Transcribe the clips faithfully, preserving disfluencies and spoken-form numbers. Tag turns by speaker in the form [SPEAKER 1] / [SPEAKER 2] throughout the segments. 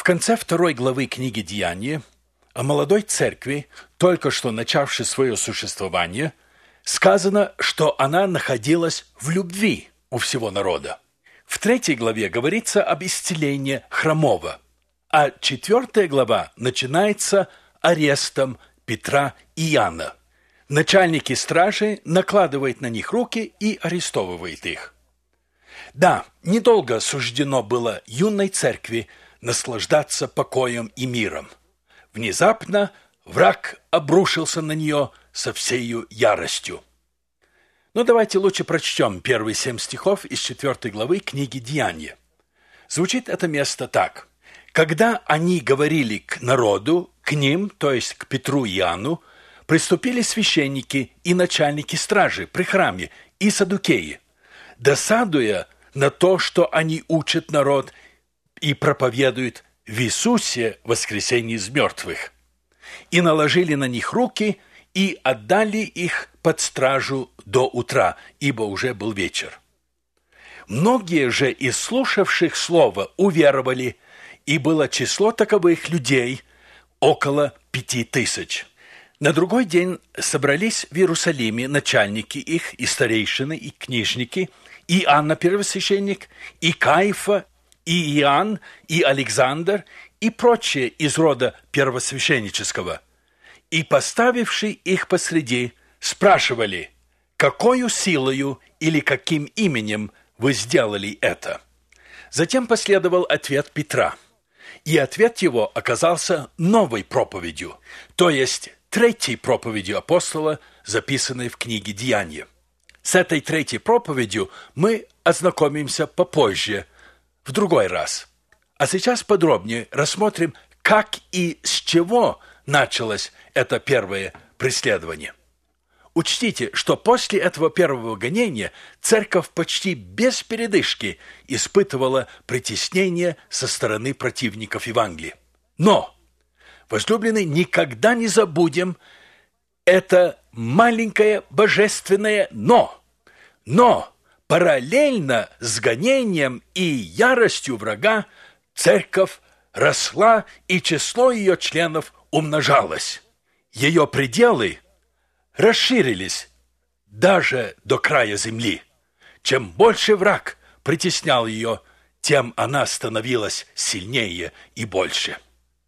[SPEAKER 1] конце второй главы книги «Деяния» о молодой церкви, только что начавшей свое существование, сказано, что она находилась в любви у всего народа. В третьей главе говорится об исцелении хромого, а четвертая глава начинается арестом Петра и Иоанна. Начальники стражи накладывают на них руки и арестовывают их. Да, недолго суждено было юной церкви наслаждаться покоем и миром. Внезапно враг обрушился на нее со всею яростью. Но давайте лучше прочтем первые семь стихов из четвертой главы книги «Деяния». Звучит это место так. «Когда они говорили к народу, к ним, то есть к Петру и Иоанну, приступили священники и начальники стражи при храме и саддукеи, досадуя на то, что они учат народ и проповедуют в Иисусе воскресение из мертвых, и наложили на них руки и отдали их под стражу до утра, ибо уже был вечер. Многие же из слушавших слово уверовали, и было число таковых людей около пяти тысяч. На другой день собрались в Иерусалиме начальники их, и старейшины, и книжники, и Иоанна первосвященник, и Каифа, и Иоанн, и Александр, и прочие из рода первосвященнического. И, поставивши их посреди, спрашивали, какою силою или каким именем вы сделали это? Затем последовал ответ Петра, и ответ его оказался новой проповедью, то есть третьей проповедью апостола, записанной в книге «Деяния». С этой третьей проповедью мы ознакомимся попозже, в другой раз. А сейчас подробнее рассмотрим, как и с чего началось это первое преследование. Учтите, что после этого первого гонения церковь почти без передышки испытывала притеснение со стороны противников Евангелия. Но, возлюбленные, никогда не забудем это маленькое божественное «но». Но параллельно с гонением и яростью врага церковь росла, и число ее членов умножалось. Ее пределы расширились даже до края земли. Чем больше враг притеснял ее, тем она становилась сильнее и больше.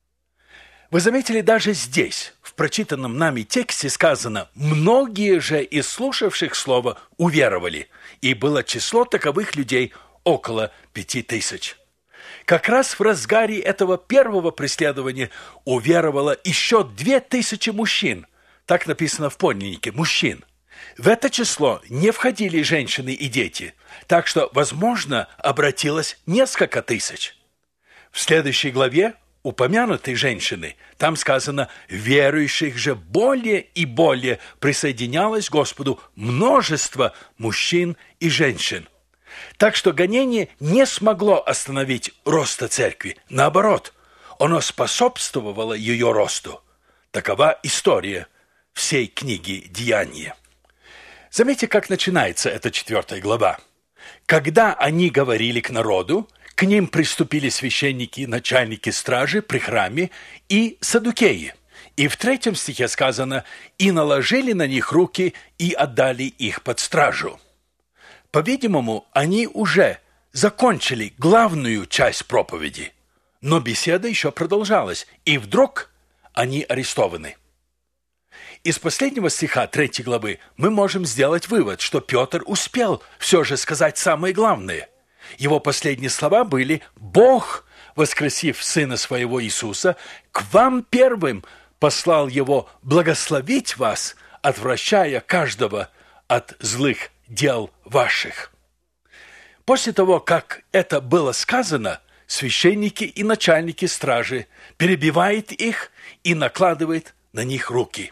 [SPEAKER 1] Вы заметили, даже здесь, в прочитанном нами тексте сказано, многие же из слушавших слово уверовали, и было число таковых людей около пяти тысяч. Как раз в разгаре этого первого преследования уверовало еще две тысячи мужчин, так написано в подлиннике, мужчин. В это число не входили женщины и дети, так что, возможно, обратилось несколько тысяч. В следующей главе упомянутой женщины, там сказано, верующих же более и более присоединялось к Господу множество мужчин и женщин. Так что гонение не смогло остановить роста церкви. Наоборот, оно способствовало ее росту. Такова история всей книги «Деяния». Заметьте, как начинается эта четвертая глава. «Когда они говорили к народу, к ним приступили священники, начальники стражи при храме и саддукеи». И в третьем стихе сказано «и наложили на них руки и отдали их под стражу». По-видимому, они уже закончили главную часть проповеди, но беседа еще продолжалась, и вдруг они арестованы. Из последнего стиха третьей главы мы можем сделать вывод, что Петр успел все же сказать самое главное. Его последние слова были «Бог, воскресив Сына Своего Иисуса, к вам первым послал Его благословить вас, отвращая каждого от злых дел ваших». После того, как это было сказано, священники и начальники стражи перебивают их и накладывают на них руки.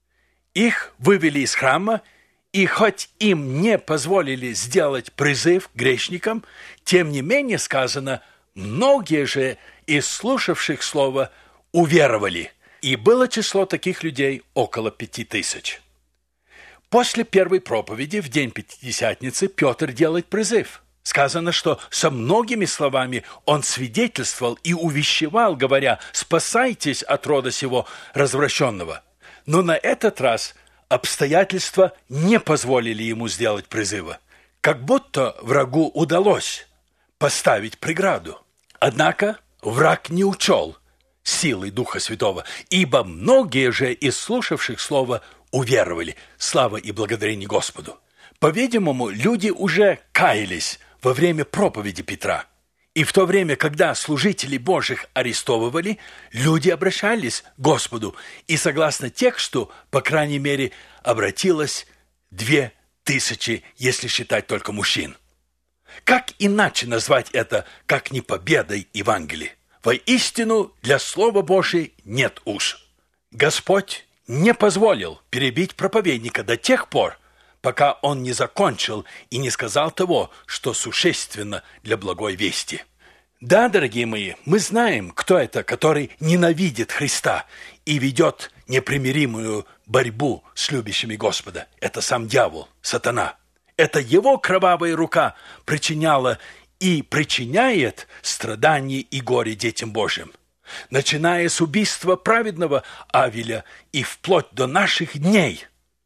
[SPEAKER 1] Их вывели из храма, и хоть им не позволили сделать призыв к грешникам, тем не менее сказано, многие же из слушавших слово уверовали, и было число таких людей около пяти тысяч. После первой проповеди в день Пятидесятницы Петр делает призыв. Сказано, что со многими словами он свидетельствовал и увещевал, говоря: «Спасайтесь от рода сего развращенного». Но на этот раз обстоятельства не позволили ему сделать призыва. Как будто врагу удалось поставить преграду. Однако враг не учел силой Духа Святого, ибо многие же из слушавших слово уверовали. Слава и благодарение Господу! По-видимому, люди уже каялись во время проповеди Петра. И в то время, когда служителей Божьих арестовывали, люди обращались к Господу. И согласно тексту, по крайней мере, обратилось две тысячи, если считать только мужчин. Как иначе назвать это, как не победой Евангелия? Воистину, для Слова Божия нет уж. Господь не позволил перебить проповедника до тех пор, пока он не закончил и не сказал того, что существенно для благой вести. Да, дорогие мои, мы знаем, кто это, который ненавидит Христа и ведет непримиримую борьбу с любящими Господа. Это сам дьявол, сатана. Это его кровавая рука причиняла и причиняет страдания и горе детям Божьим. Начиная с убийства праведного Авеля и вплоть до наших дней,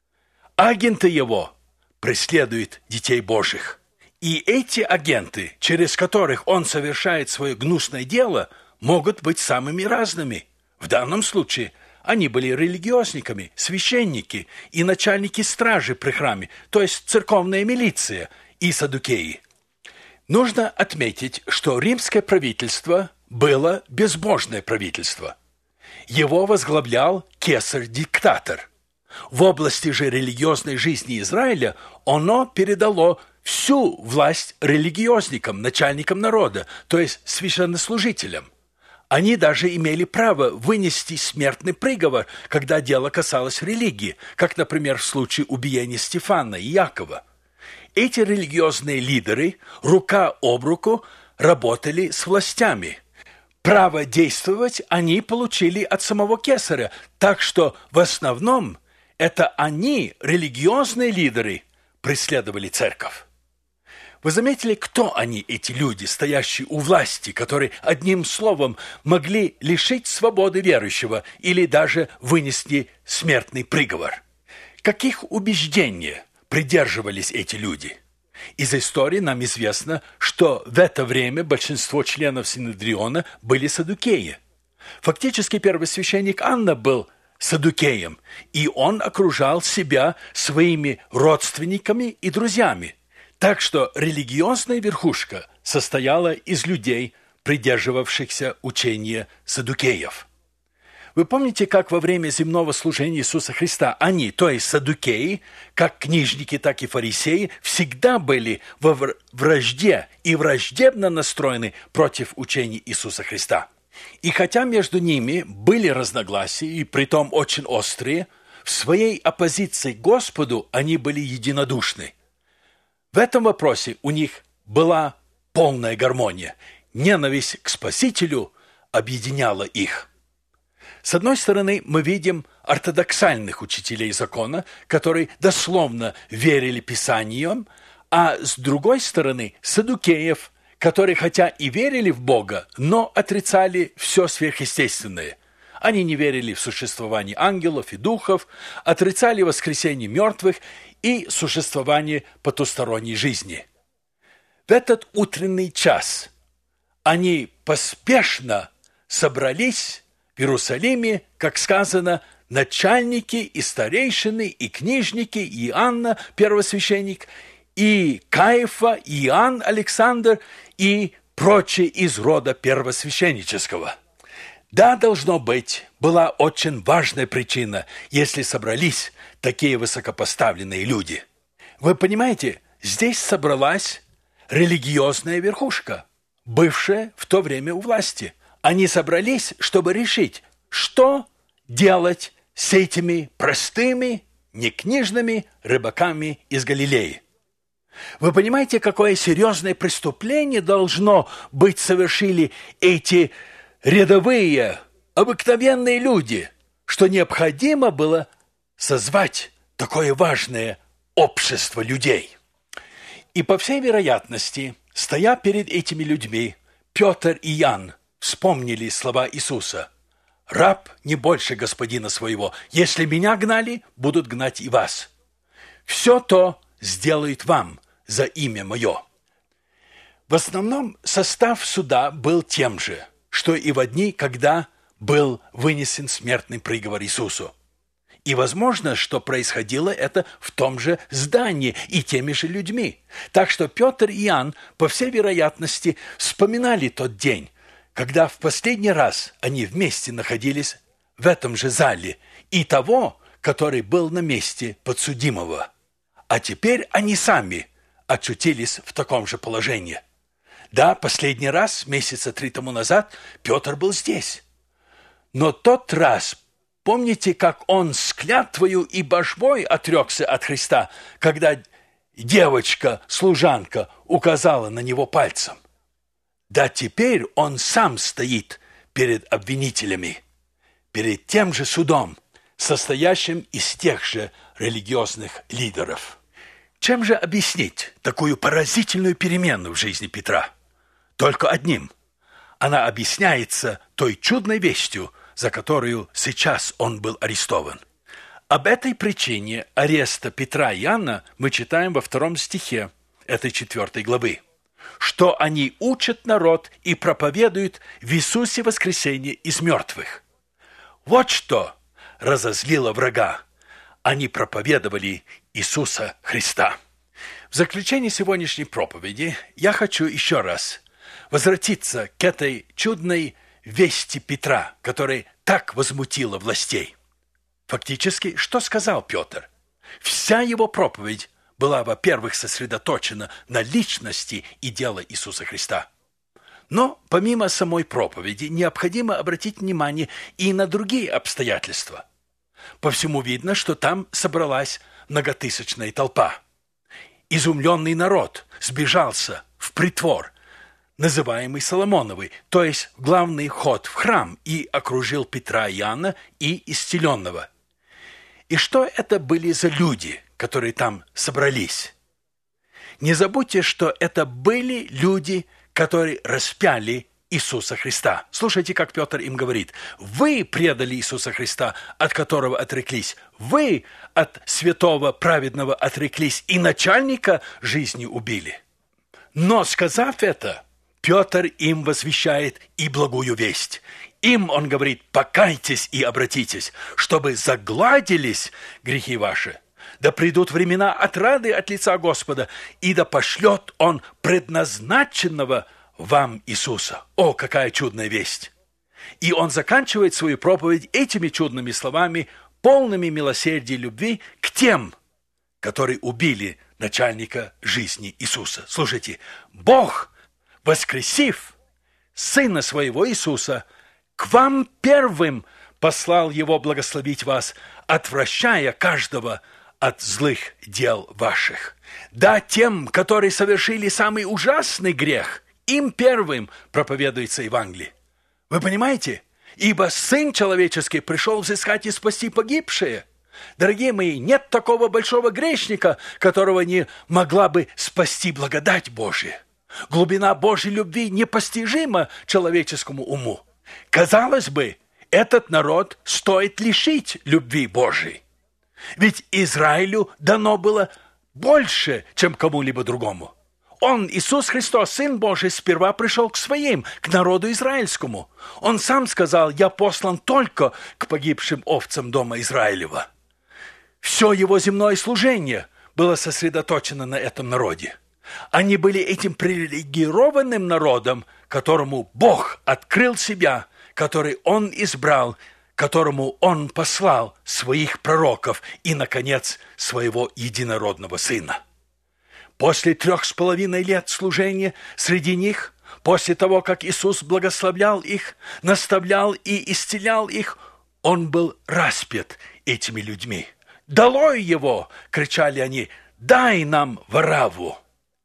[SPEAKER 1] агенты его преследуют детей Божьих. И эти агенты, через которых он совершает свое гнусное дело, могут быть самыми разными. В данном случае они были религиозниками, священники и начальники стражи при храме, то есть церковная милиция и саддукеи. Нужно отметить, что римское правительство было безбожное правительство. Его возглавлял кесарь-диктатор. В области же религиозной жизни Израиля оно передало всю власть религиозникам, начальникам народа, то есть священнослужителям. Они даже имели право вынести смертный приговор, когда дело касалось религии, как, например, в случае убиения Стефана и Якова. Эти религиозные лидеры рука об руку работали с властями. Право действовать они получили от самого кесаря, так что в основном это они, религиозные лидеры, преследовали церковь. Вы заметили, кто они, эти люди, стоящие у власти, которые одним словом могли лишить свободы верующего или даже вынести смертный приговор? Каких убеждений придерживались эти люди? Из истории нам известно, что в это время большинство членов Синедриона были саддукеи. Фактически первосвященник Анна был саддукеем, и он окружал себя своими родственниками и друзьями. Так что религиозная верхушка состояла из людей, придерживавшихся учения саддукеев. Вы помните, как во время земного служения Иисуса Христа они, то есть саддукеи, как книжники, так и фарисеи, всегда были во вражде и враждебно настроены против учения Иисуса Христа. И хотя между ними были разногласия, и притом очень острые, в своей оппозиции к Господу они были единодушны. В этом вопросе у них была полная гармония. Ненависть к Спасителю объединяла их. С одной стороны, мы видим ортодоксальных учителей закона, которые дословно верили Писаниям, а с другой стороны, саддукеев, которые хотя и верили в Бога, но отрицали все сверхъестественное. Они не верили в существование ангелов и духов, отрицали воскресение мертвых и существование потусторонней жизни. В этот утренний час они поспешно собрались в Иерусалиме, как сказано, начальники и старейшины, и книжники, и Иоанна, первосвященник, и Каифа, и Иоанн Александр, и прочие из рода первосвященнического. Да, должно быть, была очень важная причина, если собрались такие высокопоставленные люди. Вы понимаете, здесь собралась религиозная верхушка, бывшая в то время у власти. Они собрались, чтобы решить, что делать с этими простыми, некнижными рыбаками из Галилеи. Вы понимаете, какое серьезное преступление должно быть совершили эти рядовые, обыкновенные люди, что необходимо было созвать такое важное общество людей. И по всей вероятности, Стоя перед этими людьми, Петр и Иоанн вспомнили слова Иисуса: «Раб не больше господина своего. Если меня гнали, будут гнать и вас. Все то сделают вам за имя мое». В основном состав суда был тем же, что и в дни, когда был вынесен смертный приговор Иисусу. И возможно, что происходило это в том же здании и теми же людьми. Так что Петр и Иоанн, по всей вероятности, вспоминали тот день, когда в последний раз они вместе находились в этом же зале, и того, который был на месте подсудимого. А теперь они сами очутились в таком же положении. Да, последний раз, месяца три тому назад, Петр был здесь. Но тот раз, помните, как он с клятвою и божбой отрекся от Христа, когда девочка-служанка указала на него пальцем? Да теперь он сам стоит перед обвинителями, перед тем же судом, состоящим из тех же религиозных лидеров. Чем же объяснить такую поразительную перемену в жизни Петра? Только одним. Она объясняется той чудной вестью, за которую сейчас он был арестован. Об этой причине ареста Петра и Иоанна мы читаем во втором стихе этой четвертой главы, что они учат народ и проповедуют в Иисусе воскресение из мертвых. Вот что разозлило врага. Они проповедовали Иисуса Христа. В заключение сегодняшней проповеди я хочу еще раз возвратиться к этой чудной вести Петра, которая так возмутила властей. Фактически, что сказал Петр? Вся его проповедь была, во-первых, сосредоточена на личности и деле Иисуса Христа. Но помимо самой проповеди необходимо обратить внимание и на другие обстоятельства. По всему видно, что там собралась многотысячная толпа. Изумленный народ сбежался в притвор, называемый Соломоновый, то есть главный вход в храм, и окружил Петра и Иоанна и исцеленного. И что это были за люди, которые там собрались? Не забудьте, что это были люди, которые распяли Иисуса Христа. Слушайте, как Петр им говорит: «Вы предали Иисуса Христа, от которого отреклись. Вы от святого праведного отреклись и начальника жизни убили». Но, сказав это, Петр им возвещает и благую весть. Им он говорит: «Покайтесь и обратитесь, чтобы загладились грехи ваши. Да придут времена отрады от лица Господа, и да пошлет Он предназначенного вам Иисуса». О, какая чудная весть! И он заканчивает свою проповедь этими чудными словами, полными милосердия и любви к тем, которые убили начальника жизни Иисуса. Слушайте, Бог, воскресив Сына Своего Иисуса, к вам первым послал Его благословить вас, отвращая каждого от злых дел ваших. Да, тем, которые совершили самый ужасный грех, им первым проповедуется Евангелие. Вы понимаете? Ибо Сын Человеческий пришел взыскать и спасти погибшие. Дорогие мои, нет такого большого грешника, которого не могла бы спасти благодать Божия. Глубина Божьей любви непостижима человеческому уму. Казалось бы, этот народ стоит лишить любви Божией. Ведь Израилю дано было больше, чем кому-либо другому. Он, Иисус Христос, Сын Божий, сперва пришел к своим, к народу израильскому. Он сам сказал: «Я послан только к погибшим овцам дома Израилева». Все его земное служение было сосредоточено на этом народе. Они были этим привилегированным народом, которому Бог открыл себя, который Он избрал, которому Он послал своих пророков и, наконец, своего единородного Сына. После трех с половиной лет служения среди них, после того, как Иисус благословлял их, наставлял и исцелял их, Он был распят этими людьми. «Долой его!» – кричали они. «Дай нам Варавву!»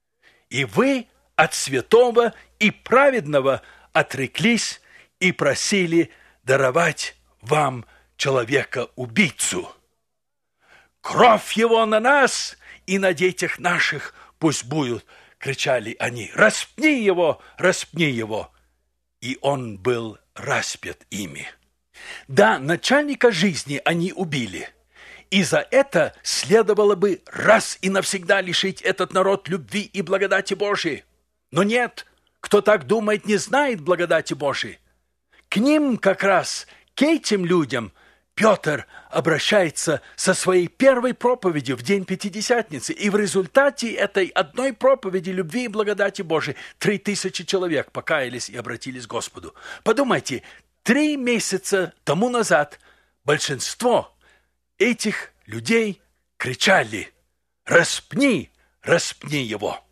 [SPEAKER 1] И вы от святого и праведного отреклись и просили даровать вам человека-убийцу. Кровь его на нас и на детях наших пусть будет кричали они, распни его, распни его. И он был распят ими. Да, начальника жизни они убили. И за это следовало бы раз и навсегда лишить этот народ любви и благодати Божией. Но нет, кто так думает, не знает благодати Божией. К ним как раз, к этим людям, Петр обращается со своей первой проповедью в день Пятидесятницы. И в результате этой одной проповеди любви и благодати Божией три тысячи человек покаялись и обратились к Господу. Подумайте, три месяца тому назад большинство этих людей кричали «Распни, распни его!».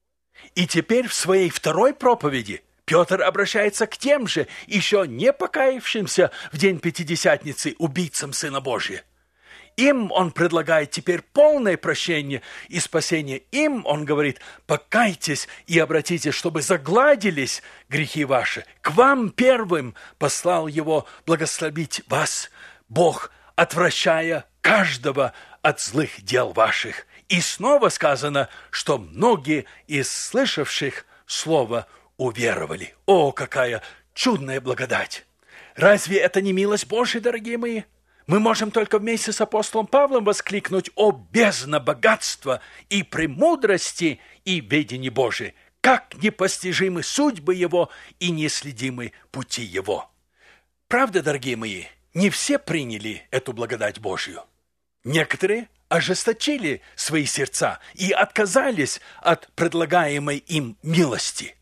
[SPEAKER 1] И теперь в своей второй проповеди Петр обращается к тем же, еще не покаявшимся в день Пятидесятницы убийцам Сына Божия. Им он предлагает теперь полное прощение и спасение. Им он говорит, покайтесь и обратитесь, чтобы загладились грехи ваши. К вам первым послал его благословить вас Бог, отвращая каждого от злых дел ваших. И снова сказано, что многие из слышавших слово уверовали. О, какая чудная благодать! Разве это не милость Божия, дорогие мои? Мы можем только вместе с апостолом Павлом воскликнуть: «О, бездна богатства и премудрости и ведения Божией! Как непостижимы судьбы Его и неследимы пути Его!» Правда, дорогие мои, не все приняли эту благодать Божью. Некоторые ожесточили свои сердца и отказались от предлагаемой им милости.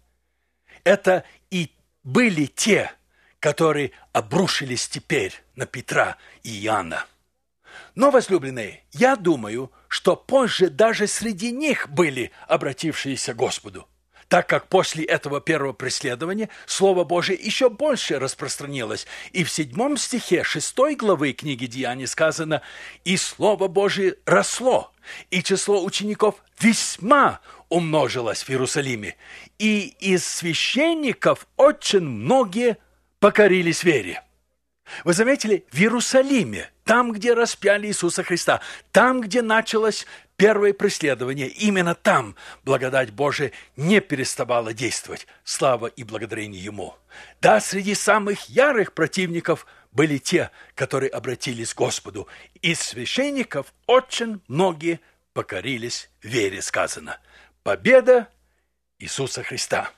[SPEAKER 1] Это и были те, которые обрушились теперь на Петра и Иоанна. Но, возлюбленные, я думаю, что позже даже среди них были обратившиеся к Господу, так как после этого первого преследования Слово Божие еще больше распространилось. И в седьмом стихе шестой главы книги Деяний сказано: «И Слово Божие росло, и число учеников весьма умножилось в Иерусалиме, и из священников очень многие покорились вере». Вы заметили, в Иерусалиме, там, где распяли Иисуса Христа, там, где началось первое преследование, именно там благодать Божия не переставала действовать. Слава и благодарение Ему. Да, среди самых ярых противников были те, которые обратились к Господу. Из священников очень многие покорились вере, сказано. Победа Иисуса Христа.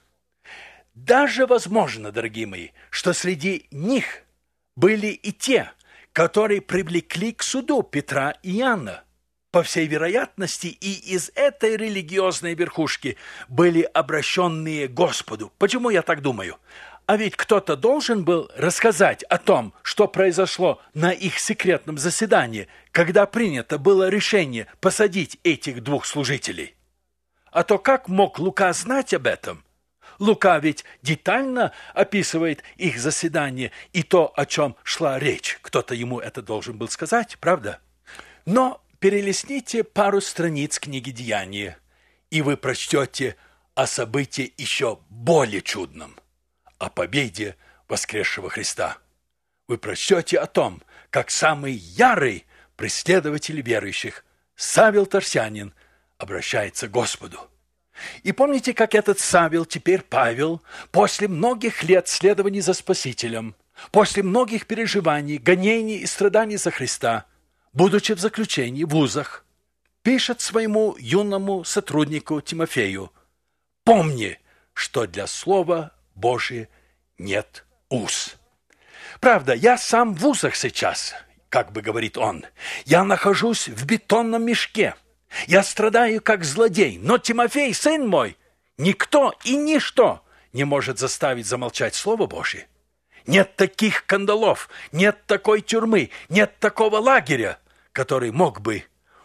[SPEAKER 1] Даже возможно, дорогие мои, что среди них были и те, которые привлекли к суду Петра и Иоанна. По всей вероятности, и из этой религиозной верхушки были обращенные к Господу. Почему я так думаю? А ведь кто-то должен был рассказать о том, что произошло на их секретном заседании, когда принято было решение посадить этих двух служителей. А то как мог Лука знать об этом? Лука ведь детально описывает их заседание и то, о чем шла речь. Кто-то ему это должен был сказать, правда? Но перелистните пару страниц книги Деяния, и вы прочтете о событии еще более чудном, о победе воскресшего Христа. Вы прочтете о том, как самый ярый преследователь верующих, Савел Тарсянин, обращается к Господу. И помните, как этот Савел, теперь Павел, после многих лет следований за Спасителем, после многих переживаний, гонений и страданий за Христа, будучи в заключении в вузах, пишет своему юному сотруднику Тимофею: «Помни, что для Слова Божия нет уз». Правда, я сам в вузах сейчас, как бы говорит он, я нахожусь в бетонном мешке. Я страдаю, как злодей, но Тимофей, сын мой, никто и ничто не может заставить замолчать Слово Божие. Нет таких кандалов, нет такой тюрьмы, нет такого лагеря, который мог бы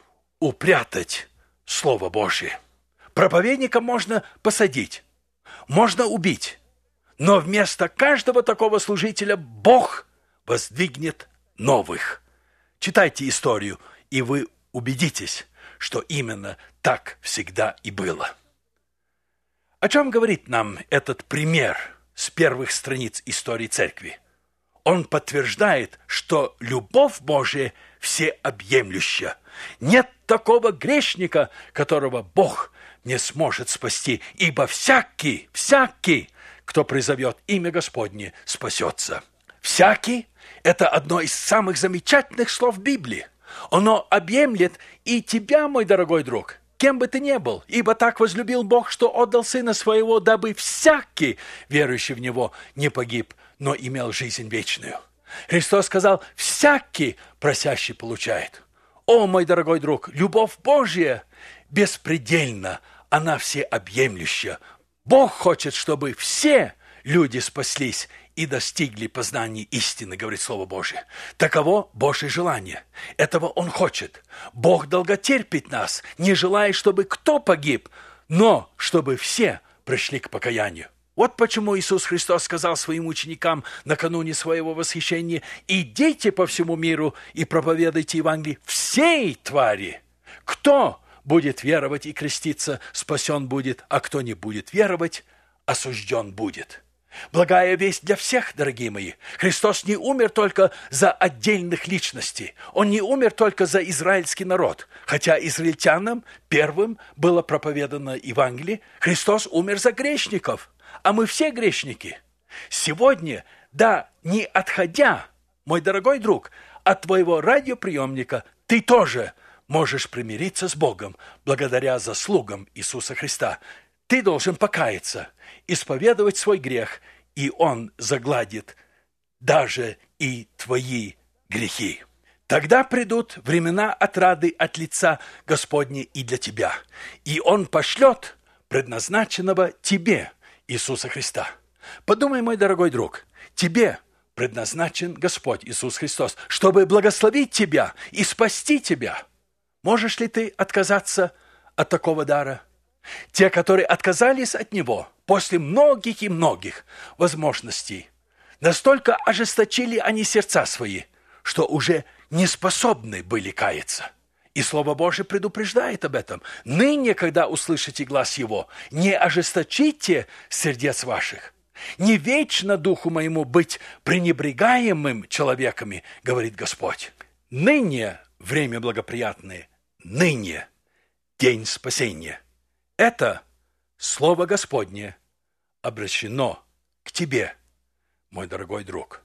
[SPEAKER 1] упрятать Слово Божие. Проповедника можно посадить, можно убить, но вместо каждого такого служителя Бог воздвигнет новых. Читайте историю, и вы убедитесь, что именно так всегда и было. О чем говорит нам этот пример с первых страниц истории церкви? Он подтверждает, что любовь Божия всеобъемлюща. Нет такого грешника, которого Бог не сможет спасти, ибо всякий, всякий, кто призовет имя Господне, спасется. Всякий – это одно из самых замечательных слов Библии. Оно объемлет и тебя, мой дорогой друг, кем бы ты ни был, ибо так возлюбил Бог, что отдал Сына Своего, дабы всякий, верующий в Него, не погиб, но имел жизнь вечную. Христос сказал: всякий просящий получает. О, мой дорогой друг, любовь Божья беспредельна, она всеобъемлющая. Бог хочет, чтобы все люди спаслись и достигли познания истины, говорит Слово Божие. Таково Божье желание. Этого Он хочет. Бог долготерпит нас, не желая, чтобы кто погиб, но чтобы все пришли к покаянию. Вот почему Иисус Христос сказал своим ученикам накануне своего восхищения: «Идите по всему миру и проповедуйте Евангелие всей твари. Кто будет веровать и креститься, спасен будет, а кто не будет веровать, осужден будет». Благая весть для всех, дорогие мои. Христос не умер только за отдельных личностей. Он не умер только за израильский народ. Хотя израильтянам первым было проповедано Евангелие, Христос умер за грешников. А мы все грешники. Сегодня, да, не отходя, мой дорогой друг, от твоего радиоприемника, ты тоже можешь примириться с Богом благодаря заслугам Иисуса Христа. Ты должен покаяться, исповедовать свой грех, и Он загладит даже и твои грехи. Тогда придут времена отрады от лица Господня и для тебя, и Он пошлет предназначенного тебе Иисуса Христа. Подумай, мой дорогой друг, тебе предназначен Господь Иисус Христос, чтобы благословить тебя и спасти тебя. Можешь ли ты отказаться от такого дара? Те, которые отказались от него после многих и многих возможностей, настолько ожесточили они сердца свои, что уже не способны были каяться. И Слово Божие предупреждает об этом. Ныне, когда услышите глас Его, не ожесточите сердец ваших. Не вечно духу моему быть пренебрегаемым человеками, говорит Господь. Ныне время благоприятное, ныне день спасения. Это Слово Господне обращено к тебе, мой дорогой друг.